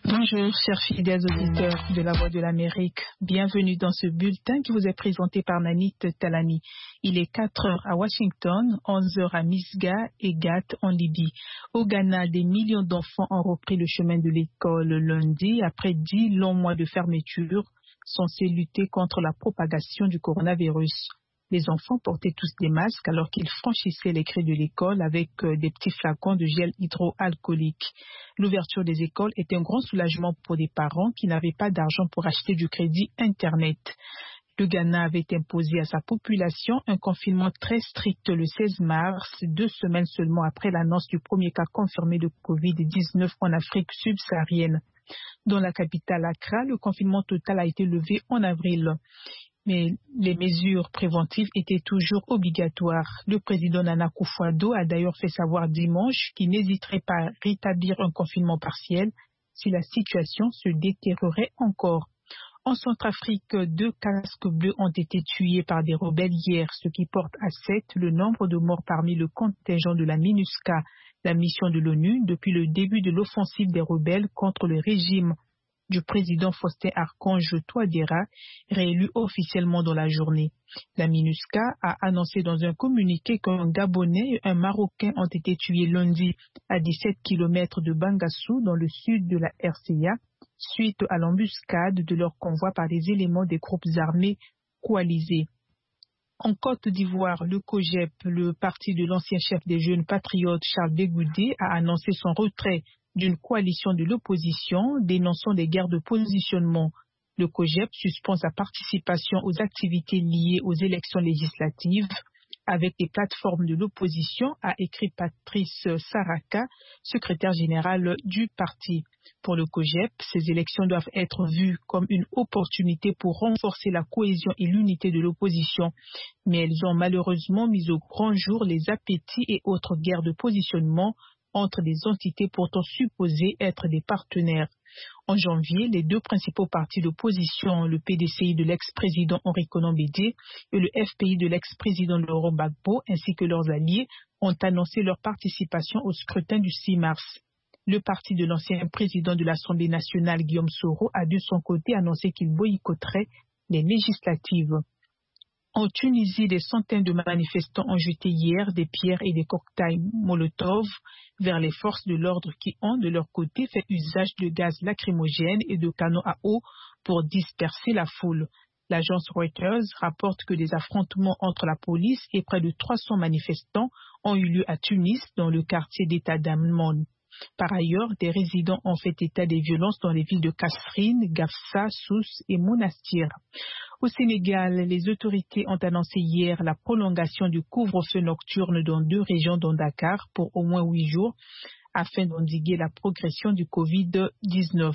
Bonjour, chers fidèles auditeurs de la Voix de l'Amérique. Bienvenue dans ce bulletin qui vous est présenté par Nanit Talani. Il est 4 heures à Washington, 11 heures à Misgah et Gat en Libye. Au Ghana, des millions d'enfants ont repris le chemin de l'école lundi après 10 longs mois de fermeture, censés lutter contre la propagation du coronavirus. Les enfants portaient tous des masques alors qu'ils franchissaient les craies de l'école avec des petits flacons de gel hydroalcoolique. L'ouverture des écoles était un grand soulagement pour des parents qui n'avaient pas d'argent pour acheter du crédit Internet. Le Ghana avait imposé à sa population un confinement très strict le 16 mars, 2 semaines seulement après l'annonce du premier cas confirmé de Covid-19 en Afrique subsaharienne. Dans la capitale Accra, le confinement total a été levé en avril. Mais les mesures préventives étaient toujours obligatoires. Le président Nana Akufo-Addo a d'ailleurs fait savoir dimanche qu'il n'hésiterait pas à rétablir un confinement partiel si la situation se détériorait encore. En Centrafrique, 2 casques bleus ont été tués par des rebelles hier, ce qui porte à 7 le nombre de morts parmi le contingent de la MINUSCA, la mission de l'ONU, depuis le début de l'offensive des rebelles contre le régime du président Faustin Archange Touadéra, réélu officiellement dans la journée. La MINUSCA a annoncé dans un communiqué qu'un Gabonais et un Marocain ont été tués lundi à 17 km de Bangassou, dans le sud de la RCA, suite à l'embuscade de leur convoi par des éléments des groupes armés coalisés. En Côte d'Ivoire, le COGEP, le parti de l'ancien chef des jeunes patriotes Charles Bégoudé, a annoncé son retrait d'une coalition de l'opposition dénonçant des guerres de positionnement. Le COGEP suspend sa participation aux activités liées aux élections législatives avec les plateformes de l'opposition, a écrit Patrice Saraka, secrétaire général du parti. Pour le COGEP, ces élections doivent être vues comme une opportunité pour renforcer la cohésion et l'unité de l'opposition, mais elles ont malheureusement mis au grand jour les appétits et autres guerres de positionnement entre des entités pourtant supposées être des partenaires. En janvier, les 2 principaux partis d'opposition, le PDCI de l'ex-président Henri Konan Bédié et le FPI de l'ex-président Laurent Gbagbo, ainsi que leurs alliés, ont annoncé leur participation au scrutin du 6 mars. Le parti de l'ancien président de l'Assemblée nationale, Guillaume Soro, a de son côté annoncé qu'il boycotterait les législatives. En Tunisie, des centaines de manifestants ont jeté hier des pierres et des cocktails Molotov vers les forces de l'ordre qui ont, de leur côté, fait usage de gaz lacrymogène et de canons à eau pour disperser la foule. L'agence Reuters rapporte que des affrontements entre la police et près de 300 manifestants ont eu lieu à Tunis, dans le quartier d'État d'Amman. Par ailleurs, des résidents ont fait état des violences dans les villes de Kasserine, Gafsa, Sousse et Monastir. Au Sénégal, les autorités ont annoncé hier la prolongation du couvre-feu nocturne dans 2 régions dont Dakar pour au moins 8 jours afin d'endiguer la progression du Covid-19.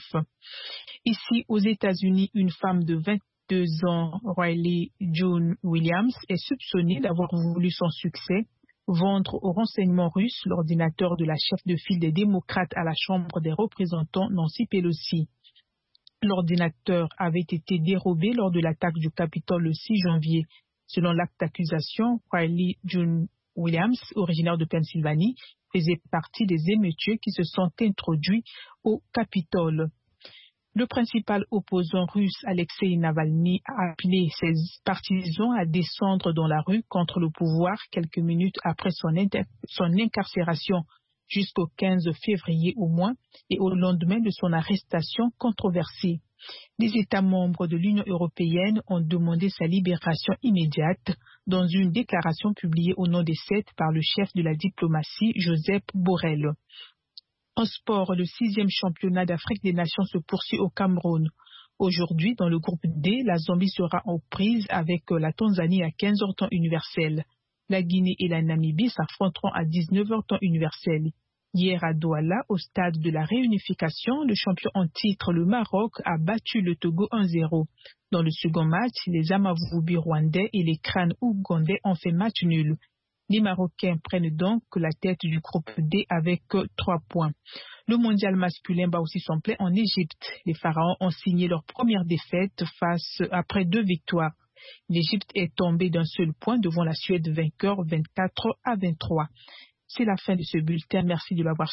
Ici, aux États-Unis, une femme de 22 ans, Riley June Williams, est soupçonnée d'avoir voulu sans succès vendre aux renseignements russes l'ordinateur de la chef de file des démocrates à la Chambre des représentants, Nancy Pelosi. L'ordinateur avait été dérobé lors de l'attaque du Capitole le 6 janvier. Selon l'acte d'accusation, Riley June Williams, originaire de Pennsylvanie, faisait partie des émeutiers qui se sont introduits au Capitole. Le principal opposant russe, Alexei Navalny, a appelé ses partisans à descendre dans la rue contre le pouvoir quelques minutes après son incarcération jusqu'au 15 février au moins et au lendemain de son arrestation controversée. Les États membres de l'Union européenne ont demandé sa libération immédiate dans une déclaration publiée au nom des 7 par le chef de la diplomatie, Josep Borrell. En sport, le 6e championnat d'Afrique des Nations se poursuit au Cameroun. Aujourd'hui, dans le groupe D, la Zambie sera en prise avec la Tanzanie à 15h temps universel. La Guinée et la Namibie s'affronteront à 19h temps universel. Hier à Douala, au stade de la réunification, le champion en titre, le Maroc, a battu le Togo 1-0. Dans le second match, les Amavubi rwandais et les Crânes ougandais ont fait match nul. Les Marocains prennent donc la tête du groupe D avec 3 points. Le mondial masculin bat aussi son plein en Égypte. Les Pharaons ont signé leur première défaite après 2 victoires. L'Égypte est tombée d'un seul point devant la Suède vainqueur 24-23. C'est la fin de ce bulletin. Merci de l'avoir